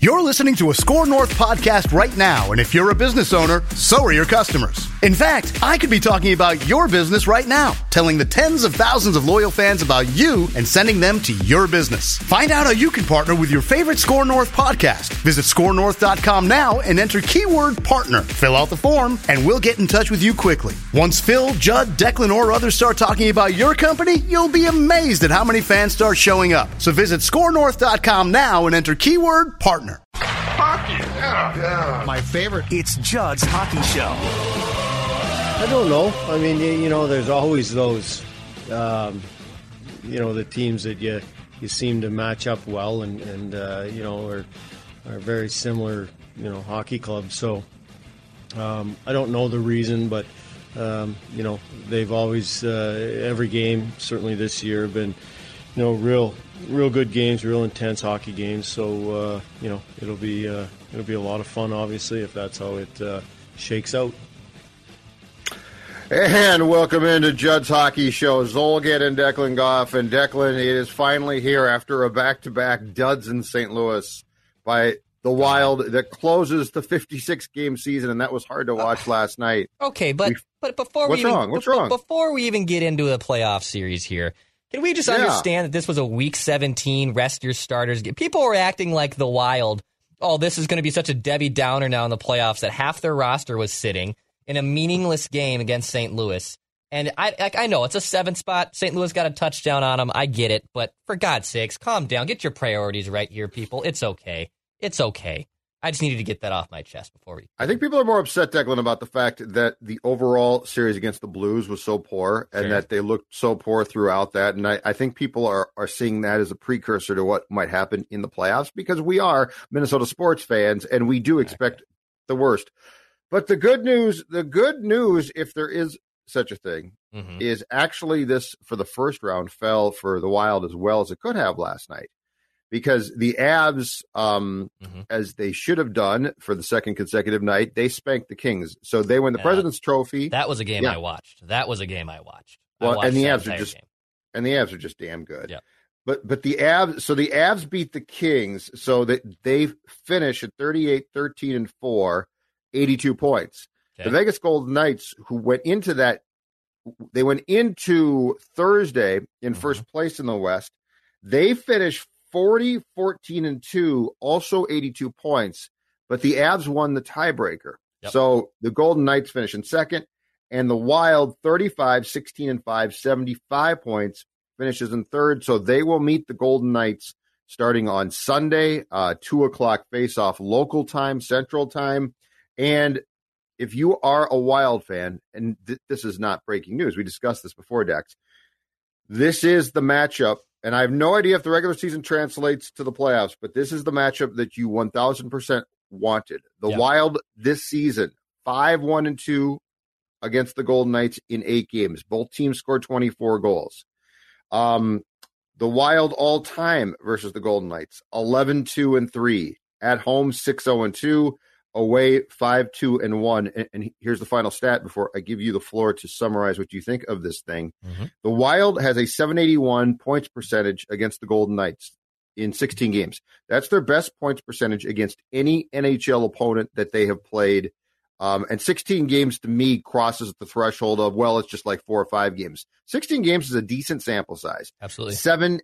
You're listening to a Score North podcast right now, and if you're a business owner, so are your customers. In fact, I could be talking about your business right now, telling the tens of thousands of loyal fans about you and sending them to your business. Find out how you can partner with your favorite Score North podcast. Visit scorenorth.com now and enter keyword partner. Fill out the form, and we'll get in touch with you quickly. Once Phil, Judd, Declan, or others start talking about your company, you'll be amazed at how many fans start showing up. So visit scorenorth.com now and enter keyword partner. Hockey, yeah. My favorite. It's Judd's Hockey Show. I don't know. I mean, you know, there's always those, the teams that you seem to match up well and are very similar, hockey clubs. So I don't know the reason, but, they've always, every game, certainly this year, been, real good games, real intense hockey games. So, it'll be a lot of fun, obviously, if that's how it shakes out. And welcome into Judd's Hockey Show. Zolgad and Declan Goff. And Declan is finally here after a back-to-back duds in St. Louis by the Wild that closes the 56-game season, and that was hard to watch last night. Okay, but before What's wrong? Before we even get into the playoff series here, can we just understand that this was a Week 17, rest your starters? People were acting like the Wild, this is going to be such a Debbie Downer now in the playoffs that half their roster was sitting in a meaningless game against St. Louis. And I know it's a 7 spot. St. Louis got a touchdown on them. I get it. But for God's sakes, calm down. Get your priorities right here, people. It's okay. It's okay. I just needed to get that off my chest before we... I think people are more upset, Declan, about the fact that the overall series against the Blues was so poor and that they looked so poor throughout that. And I think people are seeing that as a precursor to what might happen in the playoffs because we are Minnesota sports fans and we do expect the worst. But the good news, if there is such a thing, is actually this, for the first round, fell for the Wild as well as it could have last night. Because the Avs, as they should have done for the second consecutive night, they spanked the Kings. So they win the President's Trophy. That was a game I watched. And the Avs are just damn good. Yeah. But the Avs beat the Kings so that they finish at 38-13-4. 82 points. Okay. The Vegas Golden Knights, who went into Thursday in first place in the West, they finished 40-14-2, also 82 points, but the Avs won the tiebreaker. Yep. So the Golden Knights finish in second, and the Wild 35-16-5, 75 points, finishes in third. So they will meet the Golden Knights starting on Sunday, 2:00 face-off local time, Central Time. And if you are a Wild fan, and this is not breaking news, we discussed this before, Dex, this is the matchup, and I have no idea if the regular season translates to the playoffs, but this is the matchup that you 1,000% wanted. The Wild this season, 5-1-2 against the Golden Knights in 8 games. Both teams scored 24 goals. The Wild all-time versus the Golden Knights, 11-2-3. At home, 6-0-2. Away 5-2-1, and here's the final stat before I give you the floor to summarize what you think of this thing. The Wild has a 781 points percentage against the Golden Knights in 16 games. That's their best points percentage against any NHL opponent that they have played. And 16 games to me crosses the threshold of, it's just like 4 or 5 games. 16 games is a decent sample size. Absolutely.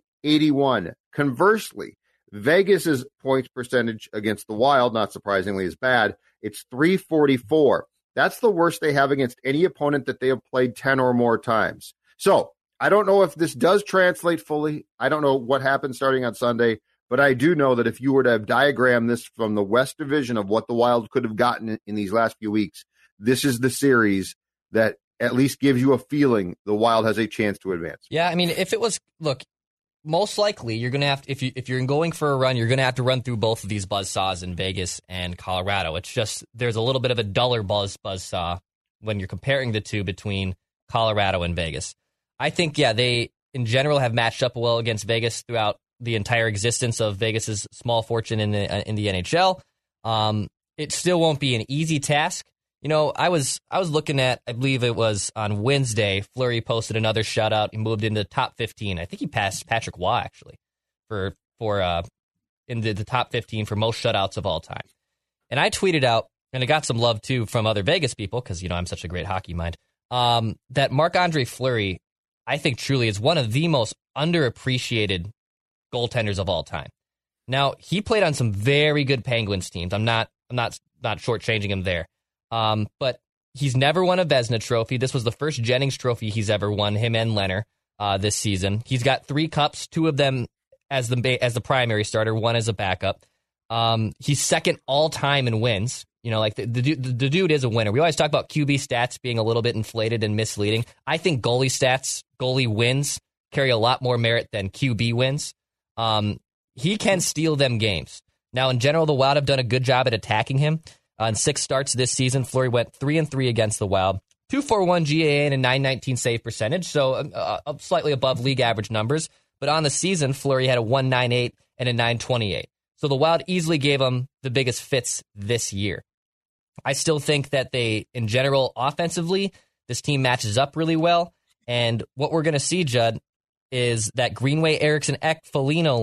781. Conversely, Vegas's points percentage against the Wild, not surprisingly, is bad. It's 344. That's the worst they have against any opponent that they have played 10 or more times. So I don't know if this does translate fully. I don't know what happens starting on Sunday, but I do know that if you were to have diagrammed this from the West Division of what the Wild could have gotten in these last few weeks, this is the series that at least gives you a feeling the Wild has a chance to advance. Yeah, I mean, if it was, most likely you're going to have to, if you're going for a run, you're going to have to run through both of these buzzsaws in Vegas and Colorado. It's just there's a little bit of a duller buzzsaw when you're comparing the two between Colorado and Vegas. I think, they in general have matched up well against Vegas throughout the entire existence of Vegas's small fortune in the NHL. It still won't be an easy task. I was looking at, I believe it was on Wednesday, Fleury posted another shutout. He moved into top 15. I think he passed Patrick Waugh, actually, for in the top 15 for most shutouts of all time. And I tweeted out, and it got some love too from other Vegas people because, I'm such a great hockey mind, that Marc-Andre Fleury, I think truly is one of the most underappreciated goaltenders of all time. Now, he played on some very good Penguins teams. I'm not shortchanging him there. But he's never won a Vezina trophy. This was the first Jennings trophy he's ever won, him and Leonard, this season. He's got 3 cups, 2 of them as the primary starter, 1 as a backup. He's second all time in wins. The dude is a winner. We always talk about QB stats being a little bit inflated and misleading. I think goalie wins carry a lot more merit than QB wins. He can steal them games. Now, in general, the Wild have done a good job at attacking him. On 6 starts this season, Fleury went 3-3 against the Wild, 2.41 GAA and a 919 save percentage, so slightly above league average numbers. But on the season, Fleury had a 198 and a 928. So the Wild easily gave him the biggest fits this year. I still think that they, in general, offensively, this team matches up really well. And what we're going to see, Judd, is that Greenway, Eriksson, Foligno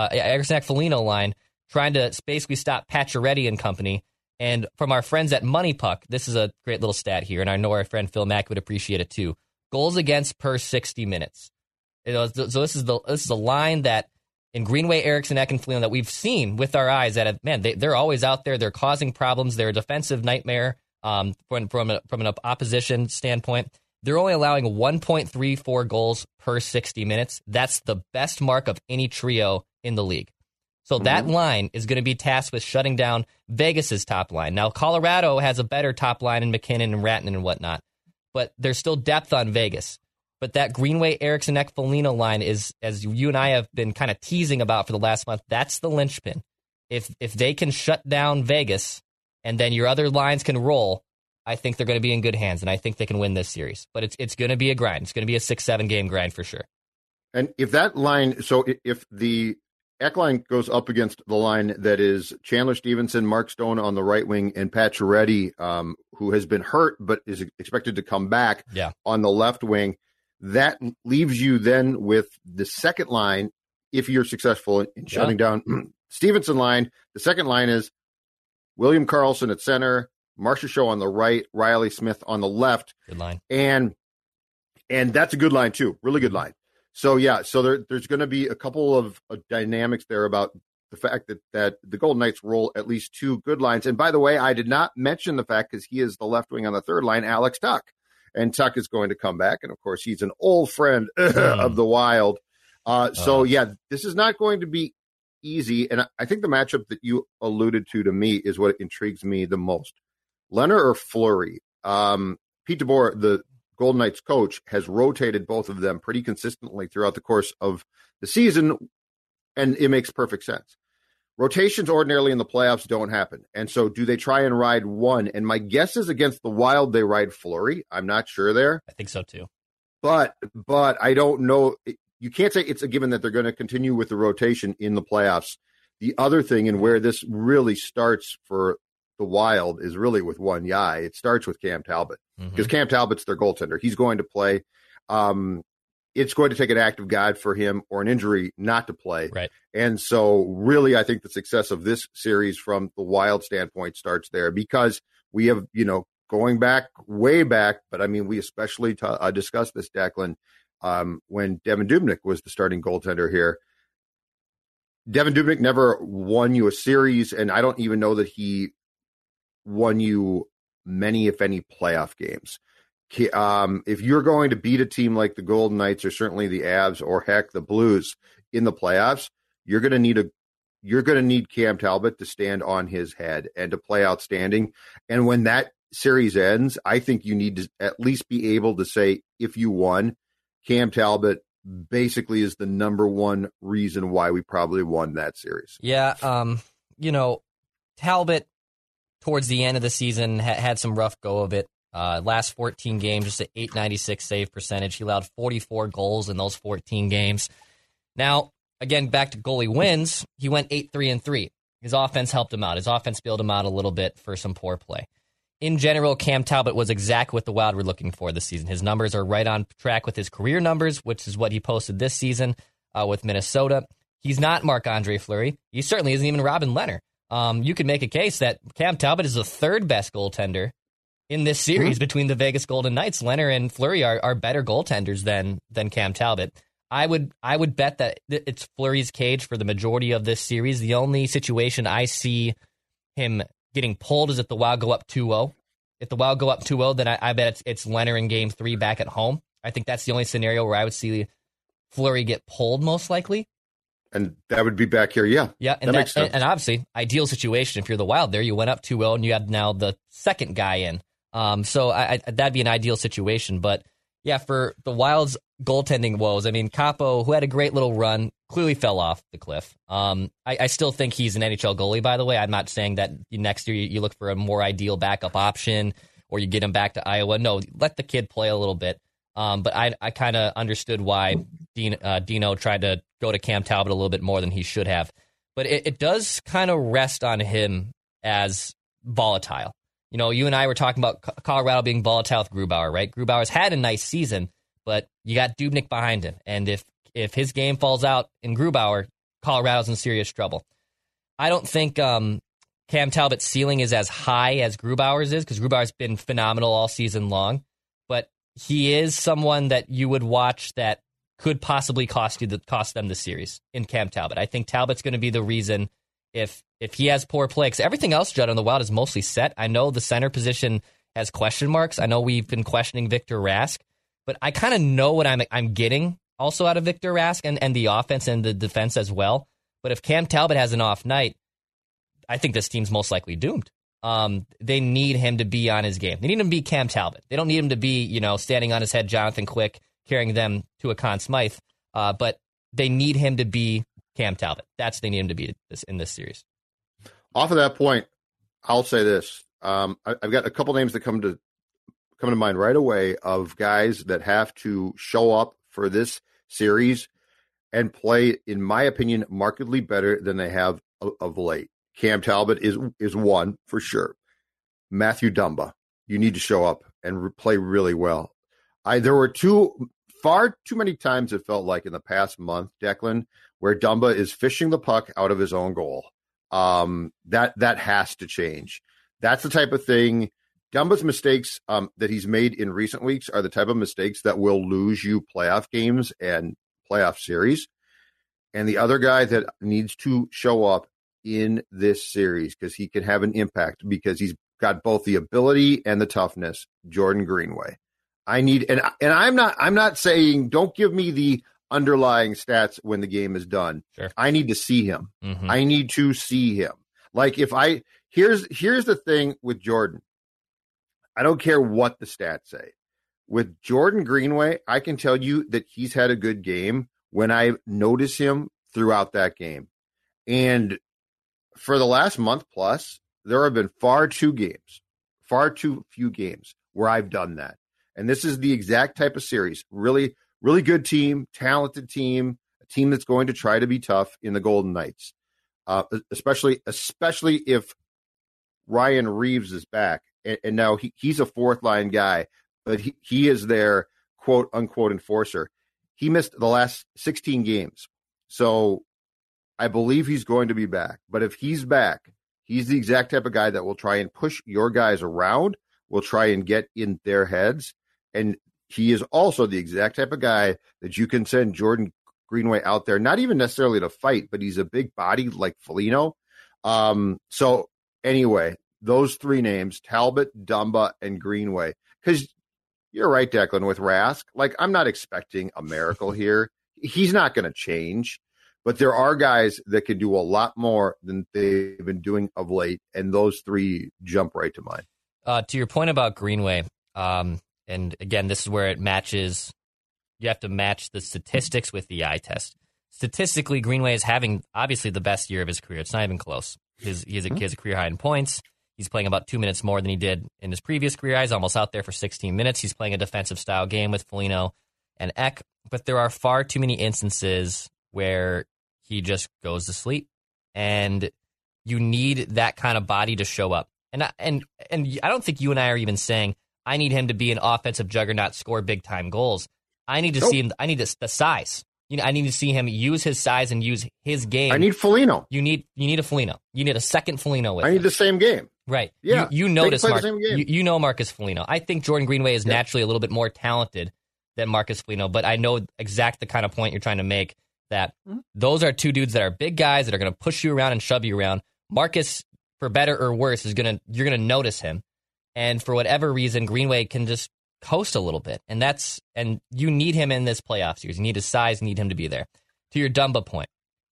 line trying to basically stop Pacioretty and company. And from our friends at Money Puck, this is a great little stat here, and I know our friend Phil Mack would appreciate it too. Goals against per 60 minutes. So this is the line that in Greenway, Eriksson, and Foligno that we've seen with our eyes that they're always out there. They're causing problems. They're a defensive nightmare from an opposition standpoint. They're only allowing 1.34 goals per 60 minutes. That's the best mark of any trio in the league. So that line is going to be tasked with shutting down Vegas's top line. Now, Colorado has a better top line in McKinnon and Ratton and whatnot, but there's still depth on Vegas. But that Greenway, Eriksson, Foligno line is, as you and I have been kind of teasing about for the last month, that's the linchpin. If they can shut down Vegas and then your other lines can roll, I think they're going to be in good hands, and I think they can win this series. But it's going to be a grind. It's going to be a 6-7 game grind for sure. And if that line, so if the Eck line goes up against the line that is Chandler Stevenson, Mark Stone on the right wing, and Pacioretty, who has been hurt but is expected to come back on the left wing, that leaves you then with the second line, if you're successful in shutting down Stevenson line. The second line is William Karlsson at center, Marcia Show on the right, Riley Smith on the left. Good line. And that's a good line too. Really good line. So there's going to be a couple of dynamics there about the fact that the Golden Knights roll at least 2 good lines. And by the way, I did not mention the fact, because he is the left wing on the third line, Alex Tuch. And Tuch is going to come back. And of course, he's an old friend of the Wild. This is not going to be easy. And I think the matchup that you alluded to me is what intrigues me the most. Leonard or Fleury? Pete DeBoer, the Golden Knights coach, has rotated both of them pretty consistently throughout the course of the season, and it makes perfect sense. Rotations ordinarily in the playoffs don't happen, and so do they try and ride one? And my guess is against the Wild, they ride Fleury. I'm not sure there. I think so too. But I don't know. You can't say it's a given that they're going to continue with the rotation in the playoffs. The other thing, and where this really starts for the Wild, is really with one guy. It starts with Cam Talbot, because Cam Talbot's their goaltender. He's going to play. It's going to take an act of God for him or an injury not to play. Right. And so really, I think the success of this series from the Wild standpoint starts there, because we have, going back, way back, but I mean, we especially discussed this, Declan, when Devan Dubnyk was the starting goaltender here. Devan Dubnyk never won you a series, and I don't even know that he won you many, if any, playoff games. If you're going to beat a team like the Golden Knights, or certainly the Avs, or heck, the Blues in the playoffs, you're going to need Cam Talbot to stand on his head and to play outstanding. And when that series ends, I think you need to at least be able to say, if you won, Cam Talbot basically is the number one reason why we probably won that series. Yeah, Talbot towards the end of the season had some rough go of it. Last 14 games, just an .896 save percentage. He allowed 44 goals in those 14 games. Now, again, back to goalie wins, he went 8-3-3. His offense helped him out. His offense bailed him out a little bit for some poor play. In general, Cam Talbot was exactly what the Wild were looking for this season. His numbers are right on track with his career numbers, which is what he posted this season with Minnesota. He's not Marc-Andre Fleury. He certainly isn't even Robin Lehner. You could make a case that Cam Talbot is the third best goaltender in this series between the Vegas Golden Knights. Lehner and Fleury are better goaltenders than Cam Talbot. I would bet that it's Fleury's cage for the majority of this series. The only situation I see him getting pulled is if the Wild go up 2-0. If the Wild go up 2-0, then I bet it's Lehner in Game 3 back at home. I think that's the only scenario where I would see Fleury get pulled most likely. And that would be back here, yeah. Yeah, and that makes sense. And obviously, ideal situation if you're the Wild there. You went up 2-0, and you have now the second guy in. So that'd be an ideal situation. But, yeah, for the Wild's goaltending woes, I mean, Capo, who had a great little run, clearly fell off the cliff. I still think he's an NHL goalie, by the way. I'm not saying that next year you look for a more ideal backup option or you get him back to Iowa. No, let the kid play a little bit. But I kind of understood why Dino tried to go to Cam Talbot a little bit more than he should have. But it does kind of rest on him as volatile. You know, you and I were talking about Colorado being volatile with Grubauer, right? Grubauer's had a nice season, but you got Dubnyk behind him. And if his game falls out in Grubauer, Colorado's in serious trouble. I don't think Cam Talbot's ceiling is as high as Grubauer's is, because Grubauer's been phenomenal all season long. But he is someone that you would watch that could possibly cost them the series in Cam Talbot. I think Talbot's going to be the reason if he has poor play. Because everything else, Judd, on the Wild is mostly set. I know the center position has question marks. I know we've been questioning Victor Rask, but I kind of know what I'm getting also out of Victor Rask and the offense and the defense as well. But if Cam Talbot has an off night, I think this team's most likely doomed. They need him to be on his game. They need him to be Cam Talbot. They don't need him to be, standing on his head, Jonathan Quick, carrying them to a Conn Smythe. But they need him to be Cam Talbot. They need him to be in this series. Off of that point, I'll say this. I've got a couple names that come to mind right away of guys that have to show up for this series and play, in my opinion, markedly better than they have of late. Cam Talbot is one for sure. Matthew Dumba, you need to show up and play really well. There were far too many times it felt like in the past month, Declan, where Dumba is fishing the puck out of his own goal. That has to change. That's the type of thing. Dumba's mistakes that he's made in recent weeks are the type of mistakes that will lose you playoff games and playoff series. And the other guy that needs to show up in this series because he can have an impact because he's got both the ability and the toughness, Jordan Greenway. And I'm not saying don't give me the underlying stats when the game is done. Sure. I need to see him. Mm-hmm. I need to see him. Like here's the thing with Jordan. I don't care what the stats say. With Jordan Greenway, I can tell you that he's had a good game when I notice him throughout that game. And for the last month plus, there have been far too few games where I've done that. And this is the exact type of series. Really, really good team, talented team, a team that's going to try to be tough in the Golden Knights. Especially if Ryan Reeves is back. And now he's a fourth line guy, but he is their quote unquote enforcer. He missed the last 16 games. So I believe he's going to be back. But if he's back, he's the exact type of guy that will try and push your guys around, will try and get in their heads. And he is also the exact type of guy that you can send Jordan Greenway out there, not even necessarily to fight, but he's a big body like Foligno. So anyway, those three names, Talbot, Dumba, and Greenway. Because you're right, Declan, with Rask. Like, I'm not expecting a miracle here. He's not going to change. But there are guys that can do a lot more than they've been doing of late, and those three jump right to mind. To your point about Greenway, and again, this is where it matches. You have to match the statistics with the eye test. Statistically, Greenway is having, obviously, the best year of his career. It's not even close. He has a career high in points. He's playing about 2 minutes more than he did in his previous career. He's almost out there for 16 minutes. He's playing a defensive-style game with Foligno and Ek. But there are far too many instances where he just goes to sleep. And you need that kind of body to show up. And I don't think you and I are even saying, I need him to be an offensive juggernaut, score big-time goals. I need to see him. I need the size. I need to see him use his size and use his game. I need Foligno. You need a Foligno. You need a second Foligno with I need the same game. Right. Yeah. You notice you know Marcus Foligno. I think Jordan Greenway is naturally a little bit more talented than Marcus Foligno, but I know exactly the kind of point you're trying to make, that those are two dudes that are big guys that are going to push you around and shove you around. Marcus, for better or worse, you're going to notice him. And for whatever reason, Greenway can just coast a little bit. And you need him in this playoff series. You need his size, you need him to be there. To your Dumba point.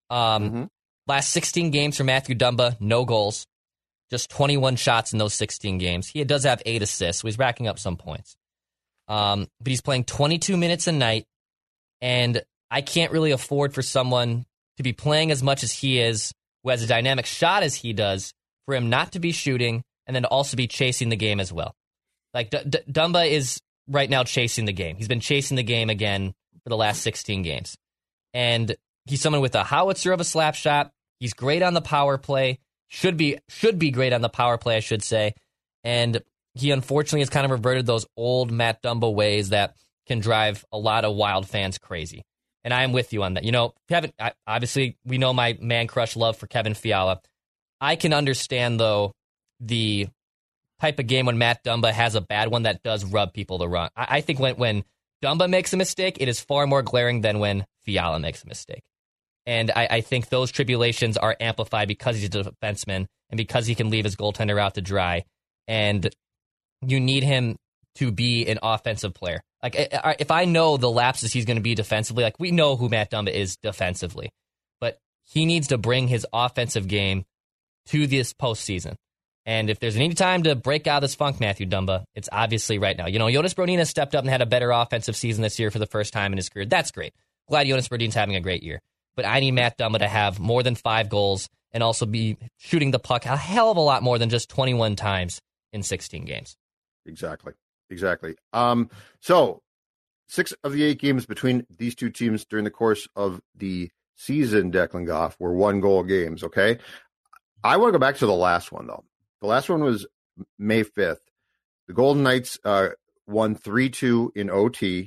Last 16 games for Matthew Dumba, no goals. Just 21 shots in those 16 games. He does have 8 assists, so he's racking up some points. But he's playing 22 minutes a night, and I can't really afford for someone to be playing as much as he is, who has a dynamic shot as he does, for him not to be shooting and then to also be chasing the game as well. Like, Dumba is right now chasing the game. He's been chasing the game again for the last 16 games. And he's someone with a howitzer of a slap shot. He's great on the power play. Should be great on the power play, I should say. And he unfortunately has kind of reverted those old Matt Dumba ways that can drive a lot of Wild fans crazy. And I am with you on that. Kevin, obviously, we know my man crush love for Kevin Fiala. I can understand, though, the type of game when Matt Dumba has a bad one that does rub people the wrong. I think when Dumba makes a mistake, it is far more glaring than when Fiala makes a mistake. And I think those tribulations are amplified because he's a defenseman and because he can leave his goaltender out to dry. And you need him to be an offensive player. Like, if I know the lapses he's going to be defensively, like, we know who Matt Dumba is defensively, but he needs to bring his offensive game to this postseason. And if there's any time to break out of this funk, Matthew Dumba, it's obviously right now. Jonas Brodin stepped up and had a better offensive season this year for the first time in his career. That's great. Glad Jonas Brodin's having a great year. But I need Matt Dumba to have more than 5 goals and also be shooting the puck a hell of a lot more than just 21 times in 16 games. Exactly. So 6 of the 8 games between these two teams during the course of the season, Declan Goff, were 1-goal games, okay? I want to go back to the last one, though. The last one was May 5th. The Golden Knights won 3-2 in OT,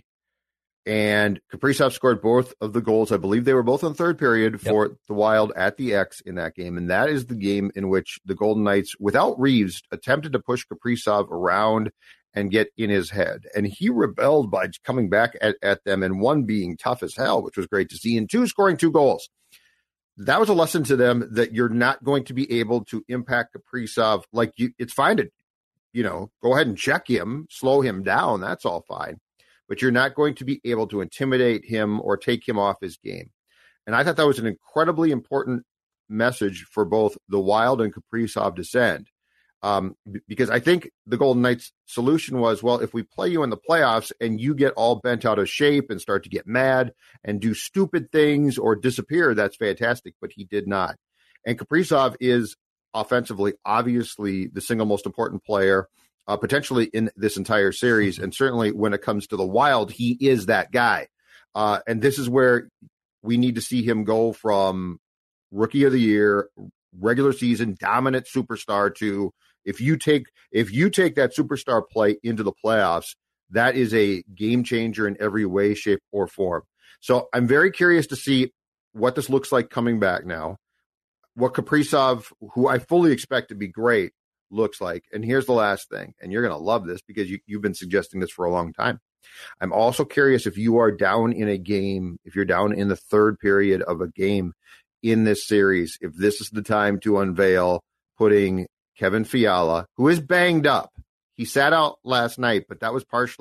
and Kaprizov scored both of the goals. I believe they were both in the third period for the Wild at the X in that game, and that is the game in which the Golden Knights, without Reeves, attempted to push Kaprizov around and get in his head. And he rebelled by coming back at them, and 1, being tough as hell, which was great to see, and 2, scoring 2 goals. That was a lesson to them that you're not going to be able to impact Kaprizov. Like, it's fine to, go ahead and check him, slow him down. That's all fine. But you're not going to be able to intimidate him or take him off his game. And I thought that was an incredibly important message for both the Wild and Kaprizov to send. Because I think the Golden Knights' solution was, well, if we play you in the playoffs and you get all bent out of shape and start to get mad and do stupid things or disappear, that's fantastic. But he did not. And Kaprizov is offensively, obviously, the single most important player, potentially in this entire series. And certainly when it comes to the Wild, he is that guy. And this is where we need to see him go from rookie of the year, regular season, dominant superstar to, if you take that superstar play into the playoffs, that is a game changer in every way, shape, or form. So I'm very curious to see what this looks like coming back now, what Kaprizov, who I fully expect to be great, looks like. And here's the last thing, and you're going to love this because you've been suggesting this for a long time. I'm also curious if you are down in a game, if you're down in the third period of a game in this series, if this is the time to unveil putting Kevin Fiala, who is banged up. He sat out last night, but that was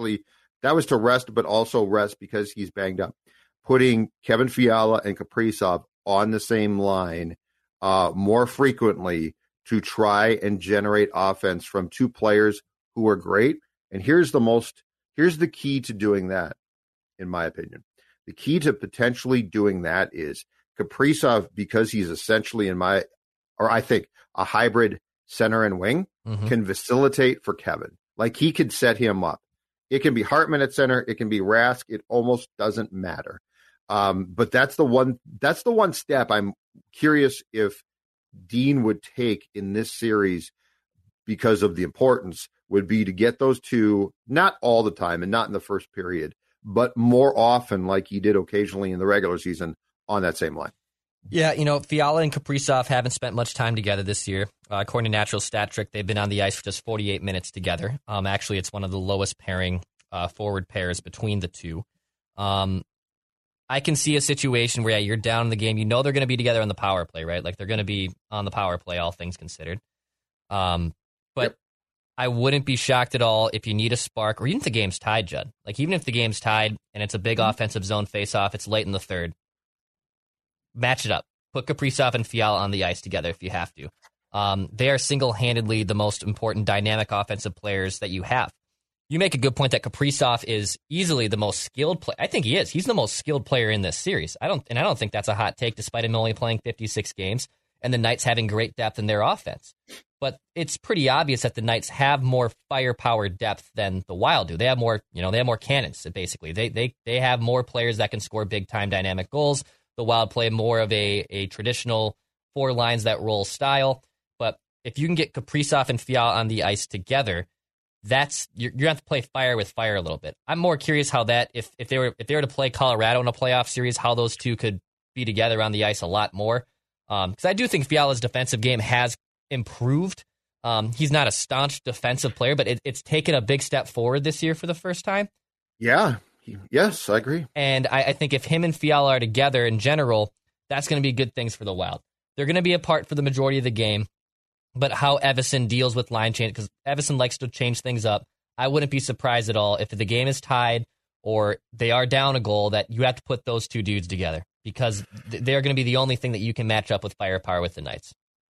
to rest, but also rest because he's banged up. Putting Kevin Fiala and Kaprizov on the same line more frequently to try and generate offense from 2 players who are great. And here's the key to doing that, in my opinion. The key to potentially doing that is Kaprizov, because he's essentially I think a hybrid center and wing, can facilitate for Kevin. Like, he could set him up. It can be Hartman at center. It can be Rask. It almost doesn't matter. But that's the one step I'm curious if Dean would take in this series, because of the importance, would be to get those 2, not all the time and not in the first period, but more often, like he did occasionally in the regular season, on that same line. Yeah, Fiala and Kaprizov haven't spent much time together this year. According to Natural Stat Trick, they've been on the ice for just 48 minutes together. Actually, it's one of the lowest pairing forward pairs between the two. I can see a situation where you're down in the game. They're going to be together on the power play, right? Like they're going to be on the power play, all things considered. But yep. I wouldn't be shocked at all if you need a spark, or even if the game's tied, Judd. Like even if the game's tied and it's a big offensive zone face-off, it's late in the third. Match it up. Put Kaprizov and Fiala on the ice together if you have to. They are single-handedly the most important dynamic offensive players that you have. You make a good point that Kaprizov is easily the most skilled player. I think he is. He's the most skilled player in this series. I don't think that's a hot take, despite him only playing 56 games and the Knights having great depth in their offense. But it's pretty obvious that the Knights have more firepower depth than the Wild do. They have more, they have more cannons. Basically, they have more players that can score big-time dynamic goals. The Wild play more of a traditional 4 lines that roll style. But if you can get Kaprizov and Fiala on the ice together, you're going to have to play fire with fire a little bit. I'm more curious how that, if they were to play Colorado in a playoff series, how those two could be together on the ice a lot more. Because I do think Fiala's defensive game has improved. He's not a staunch defensive player, but it's taken a big step forward this year for the first time. Yeah. Yes, I agree. And I think if him and Fiala are together in general, that's going to be good things for the Wild. They're going to be apart for the majority of the game. But how Evason deals with line change, because Evason likes to change things up, I wouldn't be surprised at all if the game is tied or they are down a goal that you have to put those two dudes together, because they're going to be the only thing that you can match up with firepower with the Knights.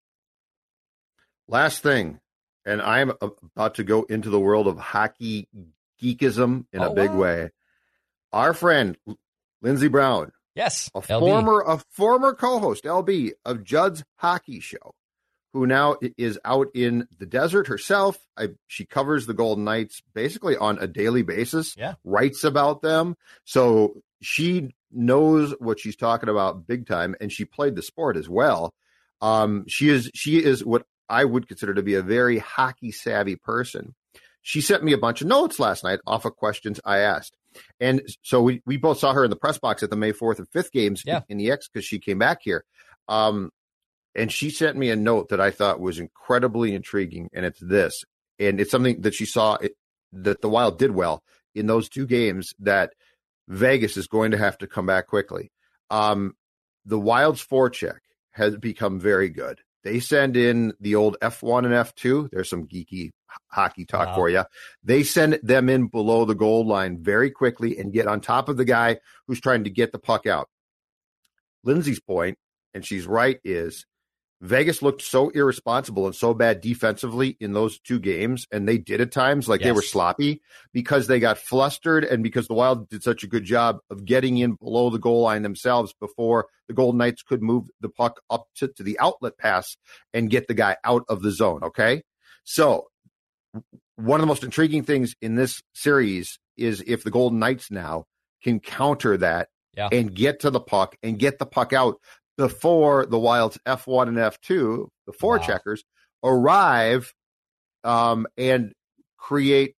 Last thing, and I'm about to go into the world of hockey geekism in a big way. Our friend, Lindsey Brown. Yes, a former co-host, LB, of Judd's Hockey Show, who now is out in the desert herself. She covers the Golden Knights basically on a daily basis, writes about them. So she knows what she's talking about big time, and she played the sport as well. She is what I would consider to be a very hockey savvy person. She sent me a bunch of notes last night off of questions I asked. And so we both saw her in the press box at the May 4th and 5th games in the X, because she came back here. And she sent me a note that I thought was incredibly intriguing, and it's this. And it's something that she saw that the Wild did well in those 2 games that Vegas is going to have to come back quickly. The Wild's forecheck has become very good. They send in the old F1 and F2. There's some geeky hockey talk for you. They send them in below the goal line very quickly and get on top of the guy who's trying to get the puck out. Lindsay's point, and she's right, is Vegas looked so irresponsible and so bad defensively in those 2 games, and they did at times, they were sloppy, because they got flustered and because the Wild did such a good job of getting in below the goal line themselves before the Golden Knights could move the puck up to the outlet pass and get the guy out of the zone, okay? So one of the most intriguing things in this series is if the Golden Knights now can counter that and get to the puck and get the puck out before the Wild's F1 and F2, the forecheckers, arrive and create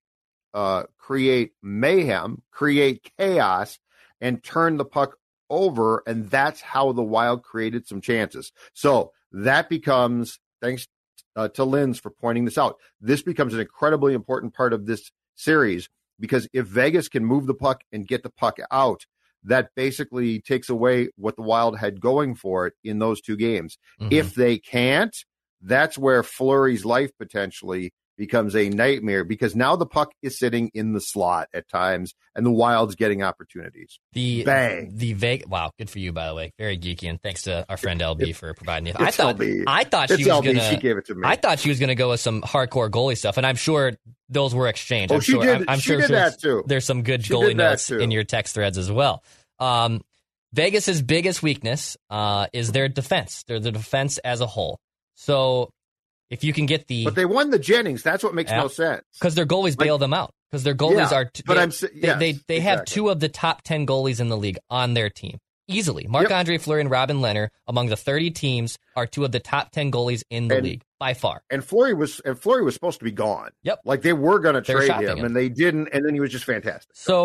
mayhem, create chaos, and turn the puck over, and that's how the Wild created some chances. So that becomes, thanks to Linz for pointing this out, this becomes an incredibly important part of this series, because if Vegas can move the puck and get the puck out, that basically takes away what the Wild had going for it in those 2 games. Mm-hmm. If they can't, that's where Fleury's life potentially becomes a nightmare, because now the puck is sitting in the slot at times and the Wild's getting opportunities. Wow, good for you, by the way. Very geeky, and thanks to our friend LB for providing it. I thought she gave it to me. I thought she was gonna go with some hardcore goalie stuff, and I'm sure those were exchanged. I'm sure that too. There's some good goalie notes in your text threads as well. Vegas's biggest weakness is their defense. They're the defense as a whole. So if you can get but they won the Jennings. That's what makes no sense. Because their goalies bail them out. Because their goalies they have 2 of the top 10 goalies in the league on their team easily. Marc-Andre Fleury and Robin Lehner, among the 30 teams, are 2 of the top 10 goalies in the league by far. And Fleury was supposed to be gone. Yep. They were going to trade him, and they didn't. And then he was just fantastic. So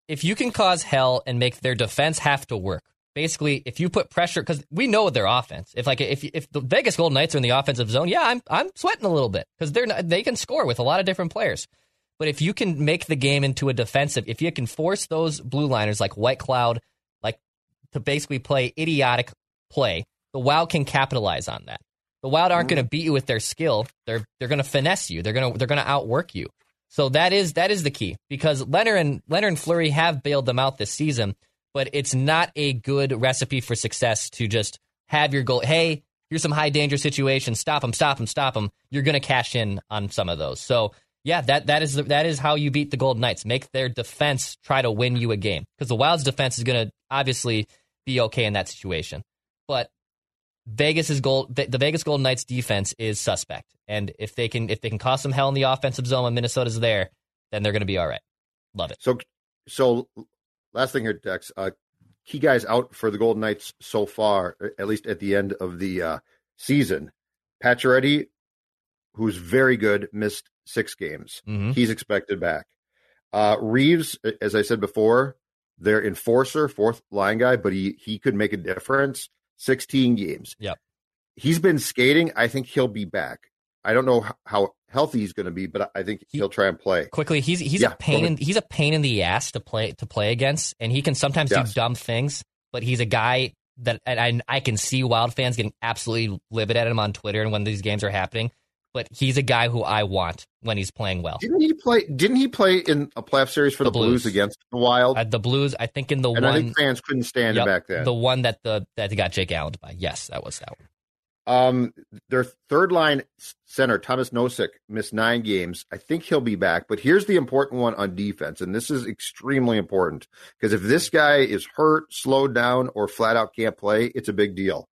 if you can cause hell and make their defense have to work, basically, if you put pressure, because we know their offense. If the Vegas Golden Knights are in the offensive zone, yeah, I'm sweating a little bit because they can score with a lot of different players. But if you can make the game into a defensive, if you can force those blue liners like White Cloud, like to basically play idiotic play, the Wild can capitalize on that. The Wild aren't going to beat you with their skill. They're going to finesse you. They're going to outwork you. So that is the key, because Leonard and Fleury have bailed them out this season, but it's not a good recipe for success to just have your goal. Hey, here's some high danger situations. Stop them. You're going to cash in on some of those. So yeah, that is how you beat the Golden Knights. Make their defense try to win you a game, because the Wild's defense is going to obviously be okay in that situation. But the Vegas Golden Knights defense is suspect, and if they can cause some hell in the offensive zone when Minnesota's there, then they're going to be all right. Love it. So last thing here, Dex. Key guys out for the Golden Knights so far, at least at the end of the season. Pacioretty, who's very good, missed 6 games. Mm-hmm. He's expected back. Reeves, as I said before, their enforcer, fourth line guy, but he could make a difference. 16 games. Yep. He's been skating. I think he'll be back. I don't know how healthy he's going to be, but I think he'll try and play. Quickly, he's a pain in the ass to play against, and he can sometimes do dumb things, but he's a guy that I can see Wild fans getting absolutely livid at him on Twitter and when these games are happening. But he's a guy who I want when he's playing well. Didn't he play in a playoff series for the Blues against the Wild? The Blues, I think in the and one. I think fans couldn't stand it back then. The one that got Jake Allen by. Yes, that was that one. Their third line center, Thomas Nosek, missed 9 games. I think he'll be back. But here's the important one on defense, and this is extremely important, because if this guy is hurt, slowed down, or flat out can't play, it's a big deal.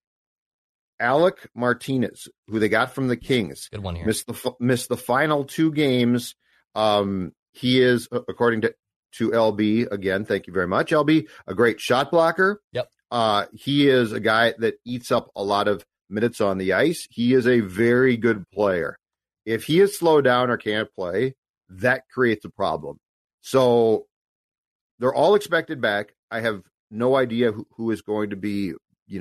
Alec Martinez, who they got from the Kings, good one here, missed the final 2 games. He is, according to LB, again, thank you very much, LB, a great shot blocker. Yep. He is a guy that eats up a lot of minutes on the ice. He is a very good player. If he is slowed down or can't play, that creates a problem. So they're all expected back. I have no idea who is going to be,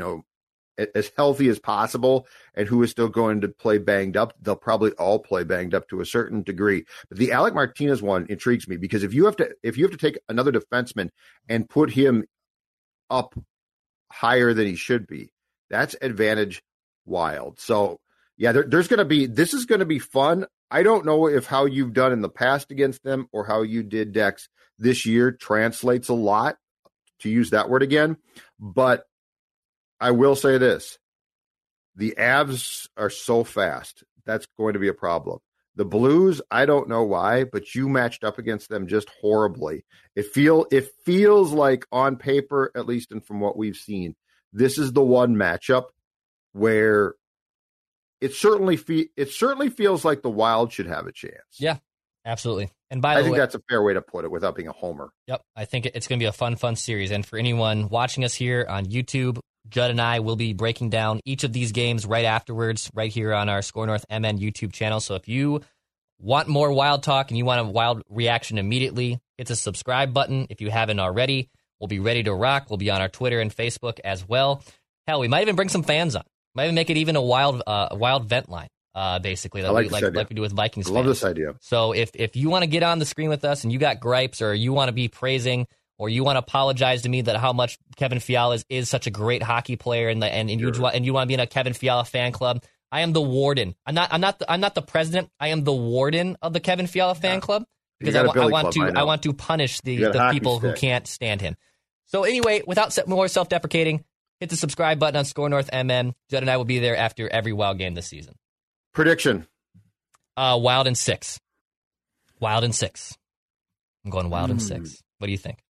as healthy as possible and who is still going to play banged up. They'll probably all play banged up to a certain degree. But the Alec Martinez one intrigues me, because if you have to take another defenseman and put him up higher than he should be, that's advantage Wild. So yeah, this is going to be fun. I don't know if how you've done in the past against them or how you did, Dex, this year translates a lot, to use that word again, but I will say this. The Avs are so fast. That's going to be a problem. The Blues, I don't know why, but you matched up against them just horribly. It feels like on paper, at least, and from what we've seen, this is the one matchup where it certainly feels like the Wild should have a chance. Yeah, absolutely. And by the way, I think that's a fair way to put it without being a homer. Yep, I think it's going to be a fun series. And for anyone watching us here on YouTube, Judd and I will be breaking down each of these games right afterwards, right here on our Score North MN YouTube channel. So if you want more Wild talk and you want a Wild reaction immediately, hit the subscribe button if you haven't already. We'll be ready to rock. We'll be on our Twitter and Facebook as well. Hell, we might even bring some fans on. Might even make it even a wild vent line, basically, like we do with Vikings fans. I love this idea. So if you want to get on the screen with us and you got gripes, or you want to be praising, or you want to apologize to me that how much Kevin Fiala is such a great hockey player, and you want to be in a Kevin Fiala fan club, I am the warden. I'm not the president. I am the warden of the Kevin Fiala fan club, because I want to punish the people who can't stand him. So anyway, without more self-deprecating, hit the subscribe button on Score North MN. Judd and I will be there after every Wild game this season. Prediction. Wild in 6. Wild in 6. I'm going Wild in 6. What do you think?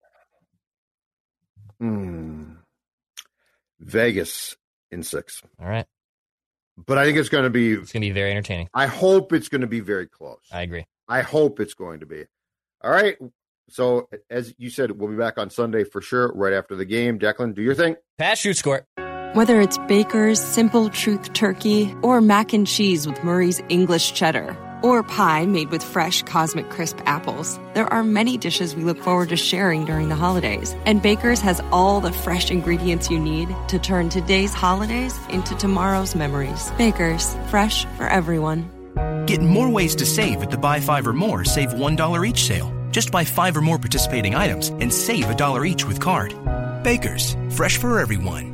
Vegas in 6. All right. But I think it's going to be very entertaining. I hope it's going to be very close. I agree. I hope it's going to be. All right. So, as you said, we'll be back on Sunday for sure, right after the game. Declan, do your thing. Pass, shoot, score. Whether it's Baker's Simple Truth Turkey or mac and cheese with Murray's English Cheddar, Or pie made with fresh Cosmic Crisp apples. There are many dishes we look forward to sharing during the holidays. And Baker's has all the fresh ingredients you need to turn today's holidays into tomorrow's memories. Baker's, fresh for everyone. Get more ways to save at the Buy 5 or More Save $1 each sale. Just buy 5 or more participating items and save $1 each with card. Baker's, fresh for everyone.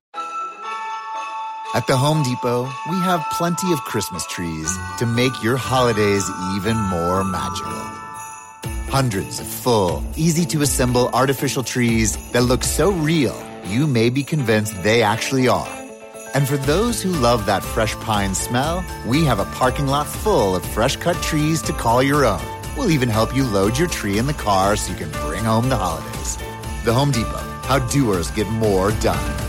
At the Home Depot, we have plenty of Christmas trees to make your holidays even more magical. Hundreds of full, easy-to-assemble artificial trees that look so real, you may be convinced they actually are. And for those who love that fresh pine smell, we have a parking lot full of fresh-cut trees to call your own. We'll even help you load your tree in the car so you can bring home the holidays. The Home Depot, how doers get more done.